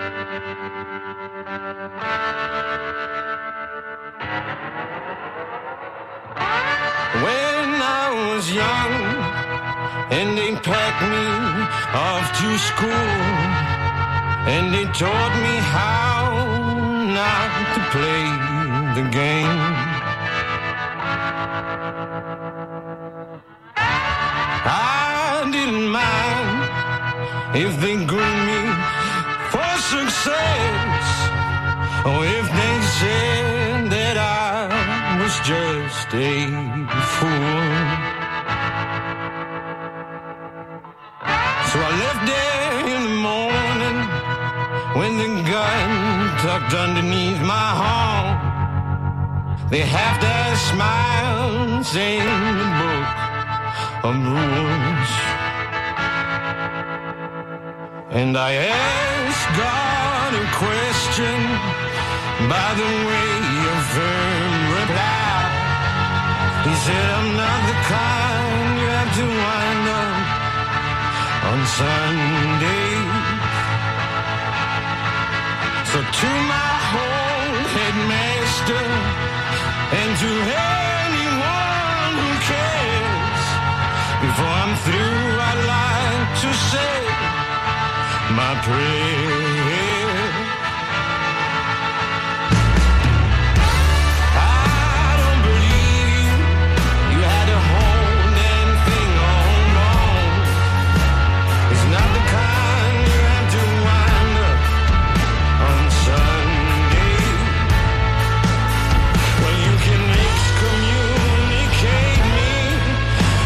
When I was young and they packed me off to school and they taught me how not to play the game, I didn't mind if they groomed me for success or if they said that I was just a fool. So I left there in the morning when the gun tucked underneath my arm. They have that smile saying the book of rules. And I asked God a question by the way of firm reply. He said, I'm not the kind you have to wind up on Sunday. So to my old headmaster and to anyone who cares, before I'm through I'd like to say my prayer.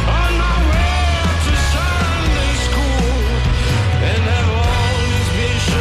Vision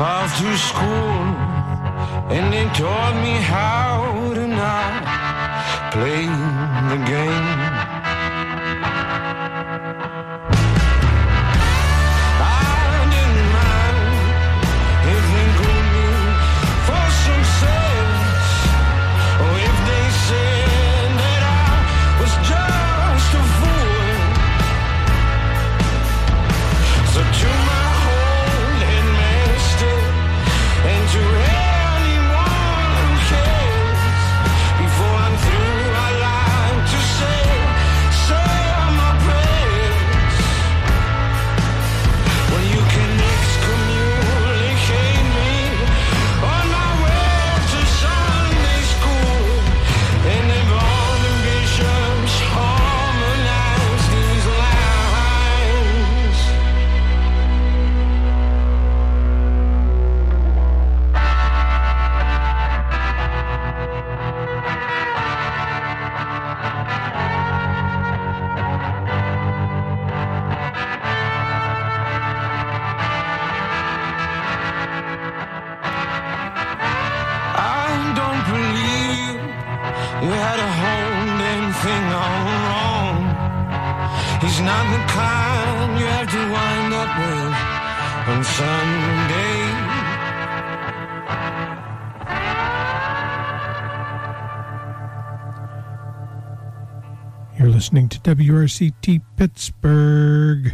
off to school, and they taught me how to not play the game. I didn't mind if they grew me for success, or if they said that I was just a fool. So to my whole headmaster and to anyone who cares, before I'm through, I like to say my prayers. Well, you can excommunicate me on my way to Sunday school, and if all the bishops harmonize these lines. I don't believe you had a whole damn thing all wrong. He's not the kind you have to wind up with on Sunday. You're listening to WRCT Pittsburgh.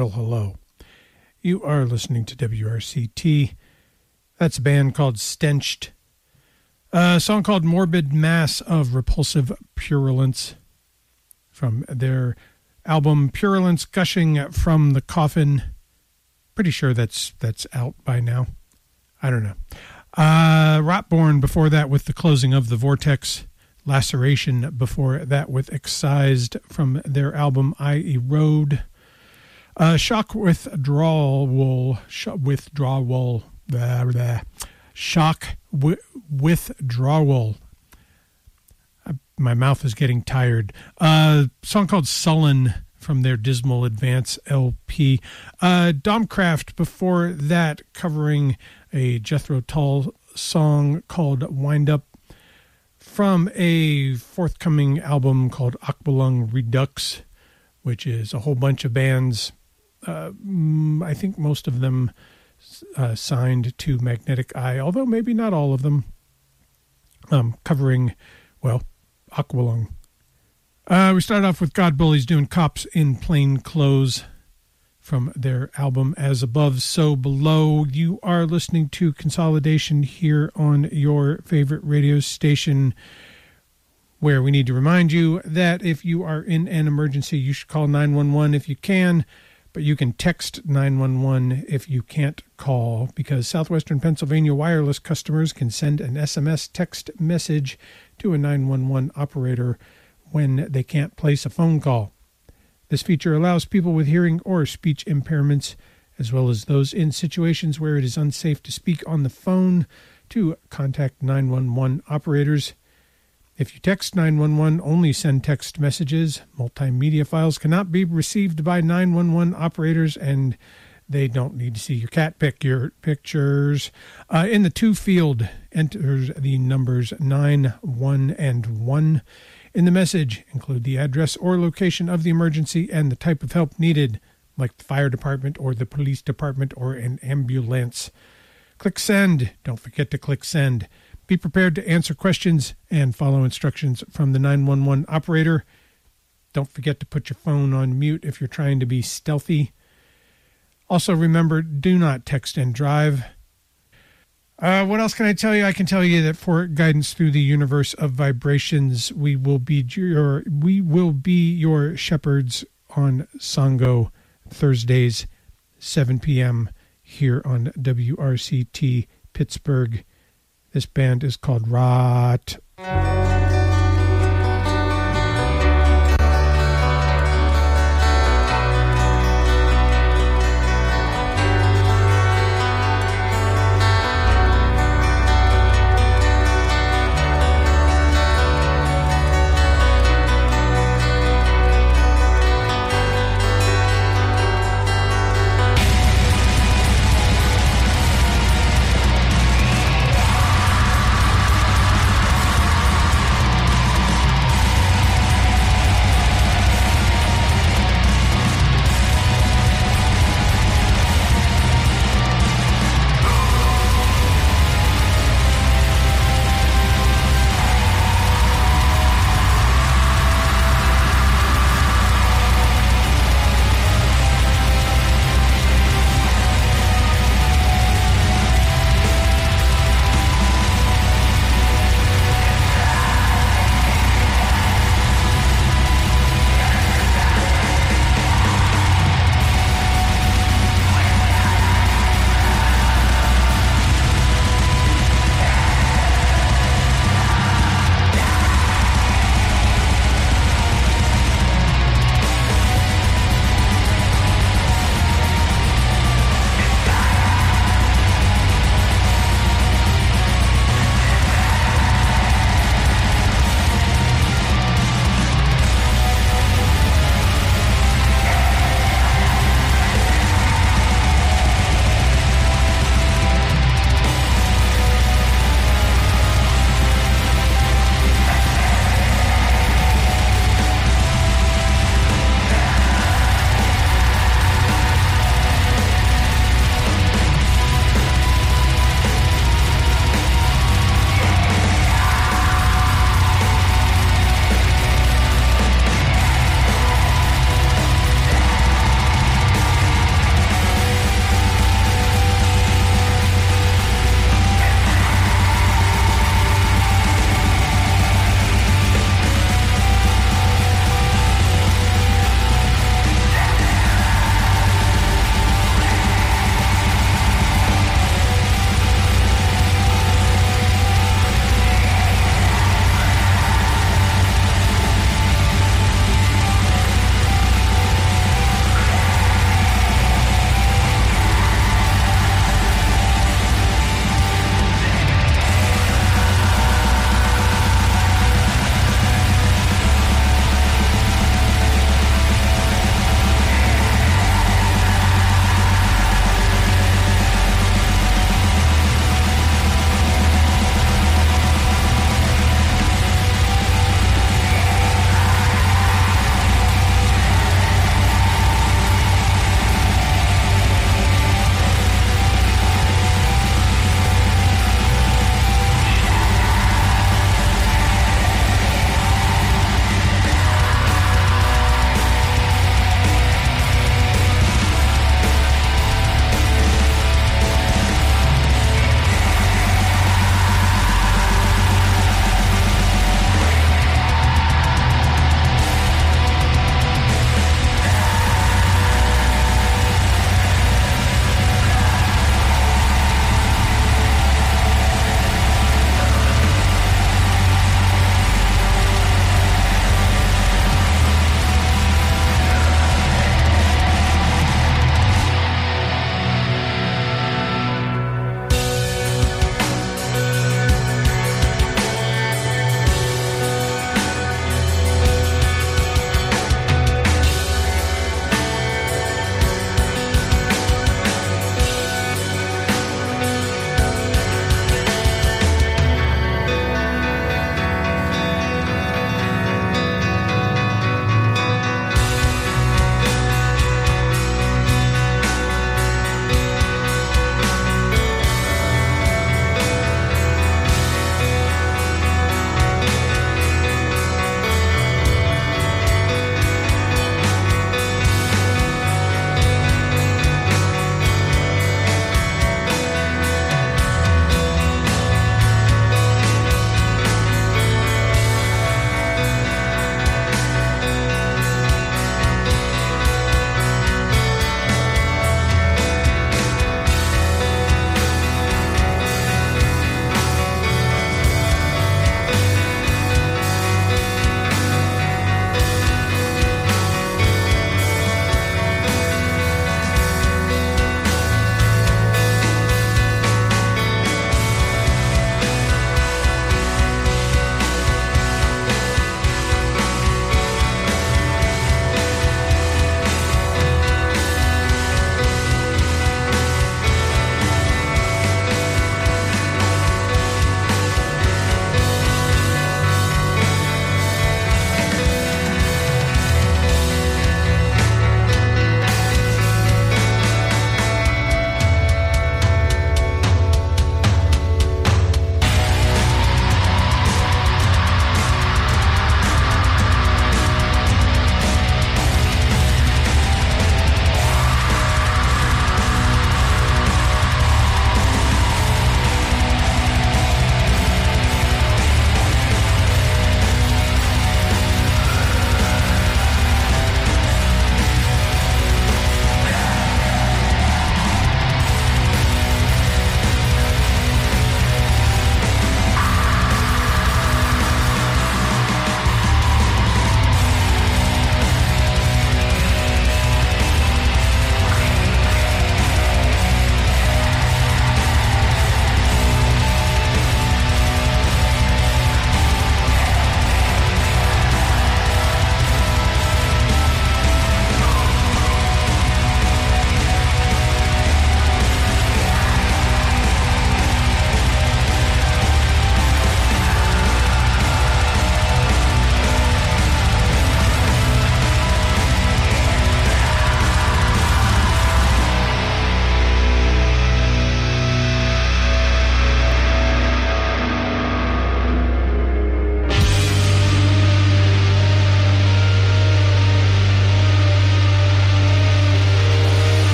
Well, hello. You are listening to WRCT. That's a band called Stenched. A song called Morbid Mass of Repulsive Purulence from their album Purulence Gushing from the Coffin. Pretty sure that's out by now. I don't know. Rotborn before that with The Closing of the Vortex. Laceration before that with Excised from their album I Erode. Shock Withdrawal. My mouth is getting tired. Song called Sullen from their Dismal Advance LP. Domcraft before that, covering a Jethro Tull song called Wind Up from a forthcoming album called Aqualung Redux, which is a whole bunch of bands. I think most of them signed to Magnetic Eye, although maybe not all of them, covering, well, Aqualung. We started off with God Bullies doing Cops in Plain Clothes from their album As Above, So Below. You are listening to Consolidation here on your favorite radio station, where we need to remind you that if you are in an emergency, you should call 911 if you can, but you can text 911 if you can't call, because Southwestern Pennsylvania wireless customers can send an SMS text message to a 911 operator when they can't place a phone call. This feature allows people with hearing or speech impairments, as well as those in situations where it is unsafe to speak on the phone, to contact 911 operators. If you text 911, only send text messages. Multimedia files cannot be received by 911 operators, and they don't need to see your cat pictures. In the to field, enter the numbers 9, 1, and 1. In the message, include the address or location of the emergency and the type of help needed, like the fire department or the police department or an ambulance. Click send. Don't forget to click send. Be prepared to answer questions and follow instructions from the 911 operator. Don't forget to put your phone on mute if you're trying to be stealthy. Also remember, do not text and drive. What else can I tell you? I can tell you that for guidance through the universe of vibrations, we will be your shepherds on Sango Thursdays, 7 p.m. here on WRCT Pittsburgh. This band is called Rot.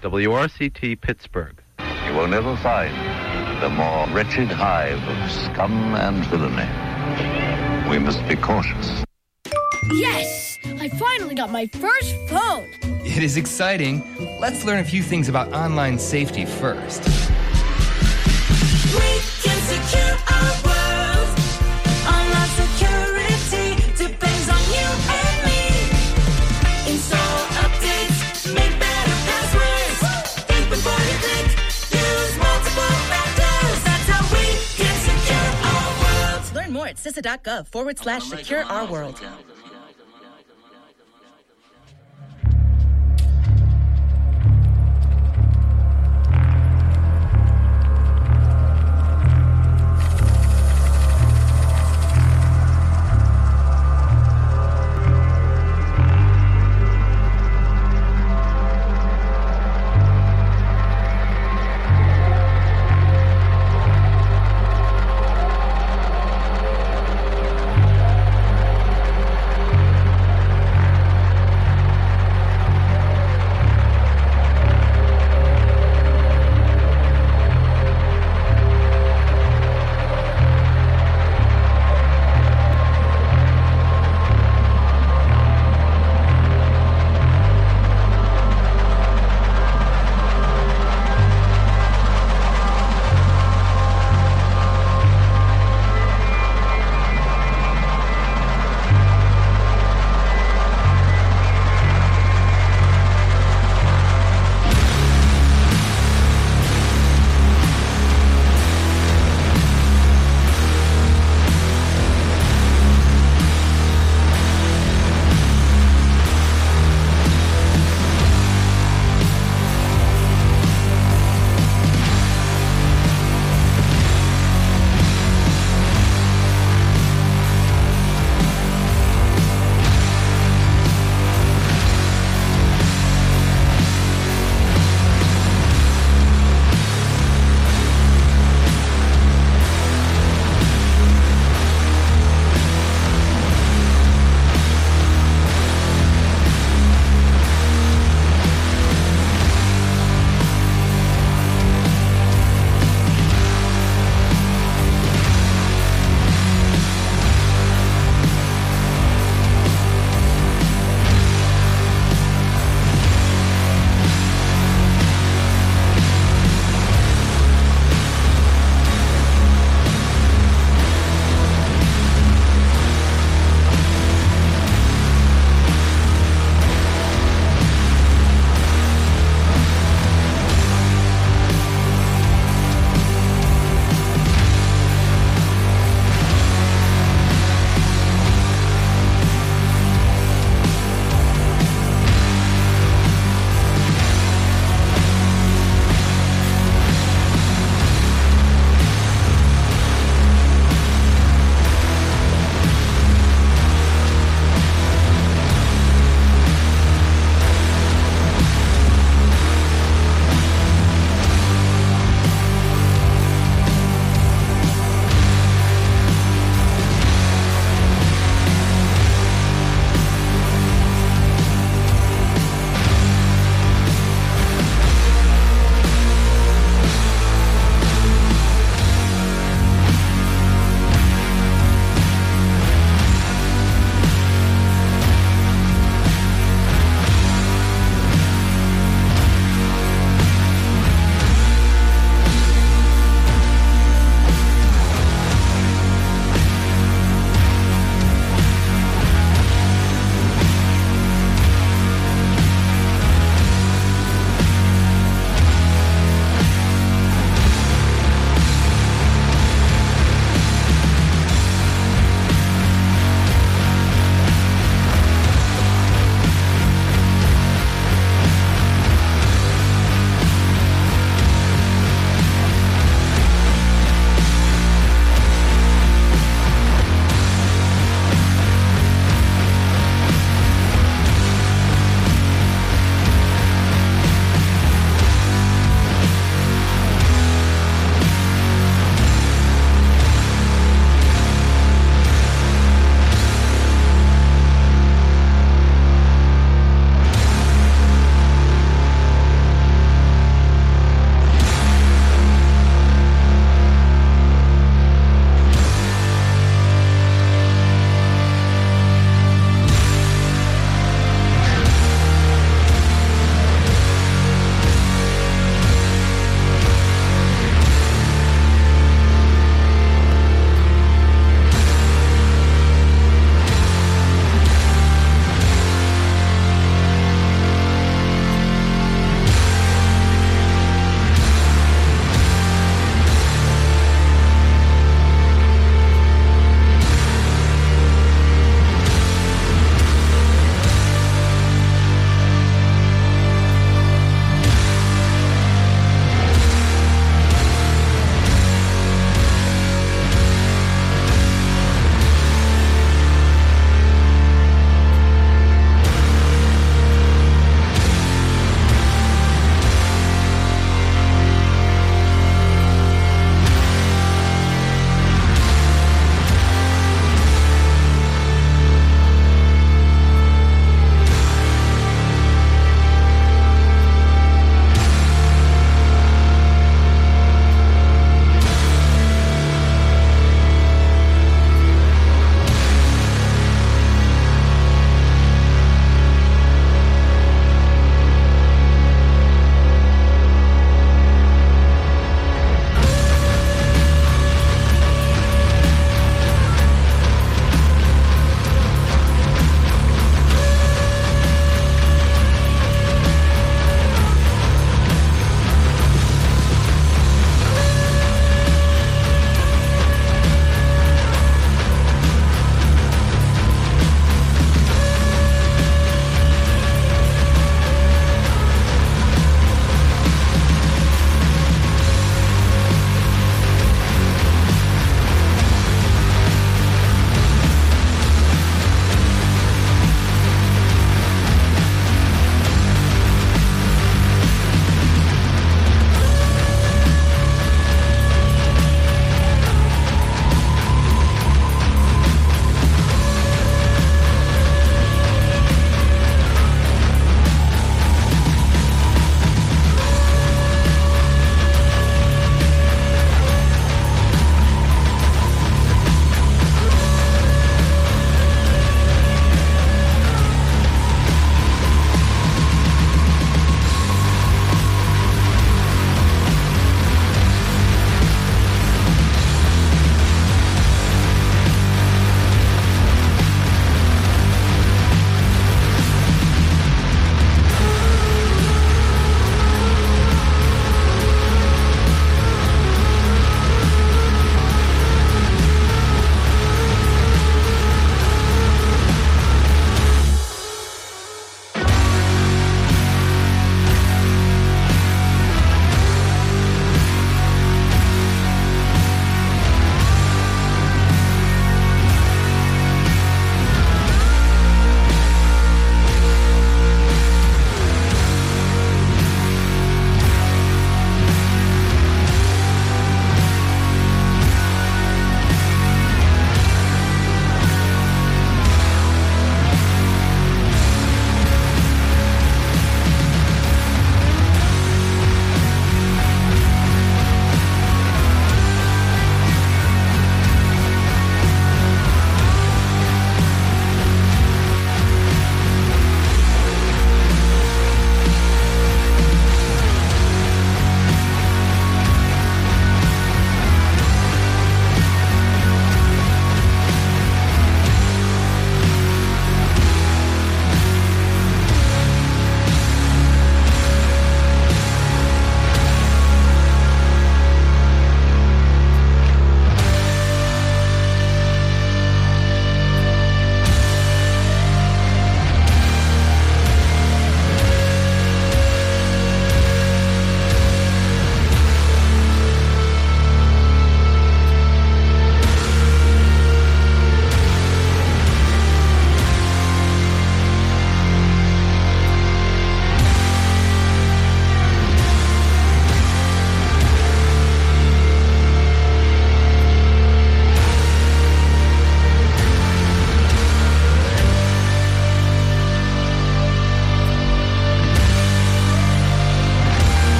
WRCT Pittsburgh. You will never find the more wretched hive of scum and villainy. We must be cautious. Yes! I finally got my first phone! It is exciting. Let's learn a few things about online safety first. We can secure our world. Online security depends on you and me. Install updates, make better passwords. Think before you click, use multiple factors. That's how we can secure our world. Learn more at CISA.gov/secure-our-world.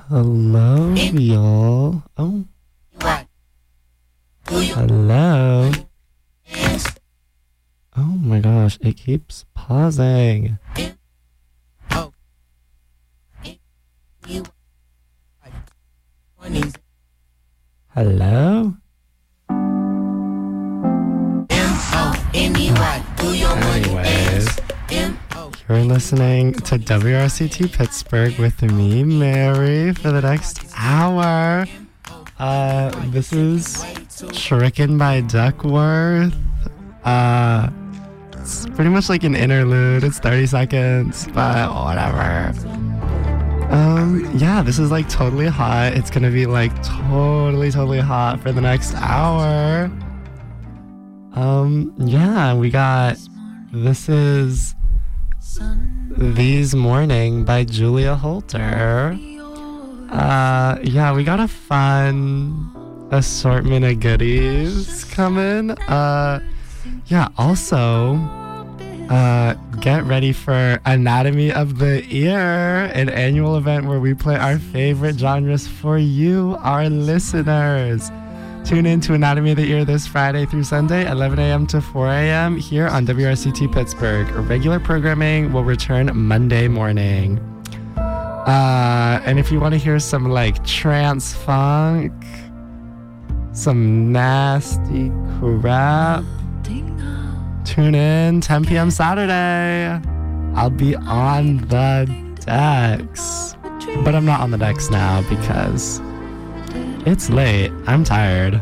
Hello, y'all. Oh. Hello. Oh my gosh, it keeps pausing. Hello? Anyways, you're listening to WRCT Pittsburgh with me, Mary, for the next hour. This is Shuriken by Duckworth. It's pretty much like an interlude. It's 30 seconds, but whatever. Yeah, this is like totally hot. It's gonna be like totally hot for the next hour. Yeah, we got This is These Morning by Julia Holter. Yeah, we got a fun assortment of goodies coming. Yeah, also, get ready for Anatomy of the Ear, an annual event where we play our favorite genres for you, our listeners. Tune in to Anatomy of the Ear this Friday through Sunday, 11 a.m. to 4 a.m. here on WRCT Pittsburgh. Regular programming will return Monday morning. And if you want to hear some like trance funk, some nasty crap, tune in 10 p.m. Saturday. I'll be on the decks. But I'm not on the decks now because it's late. I'm tired.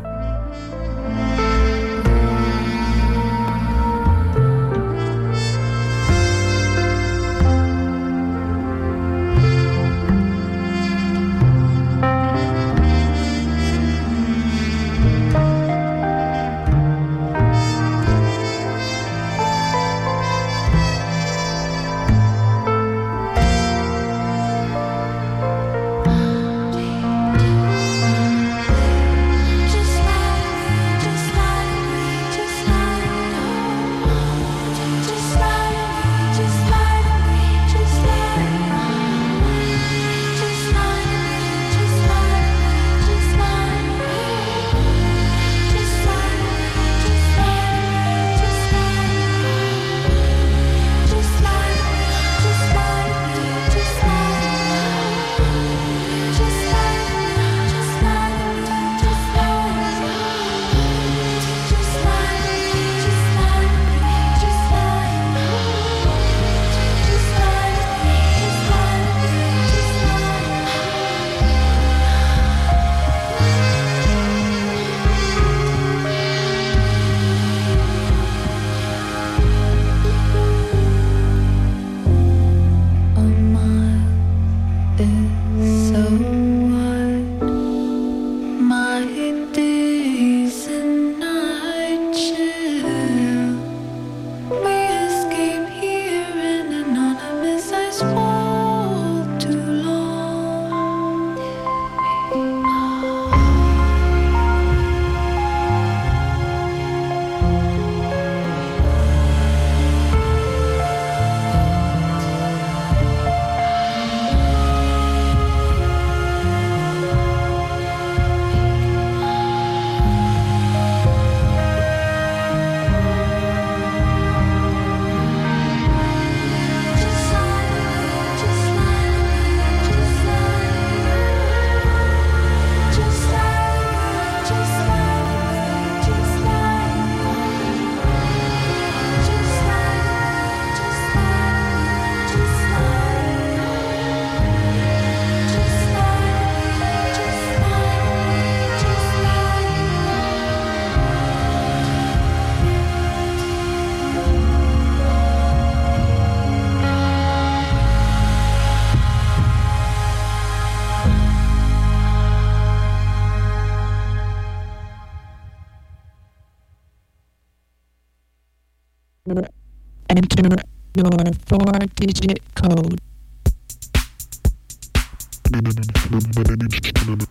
Enter your 4-digit code.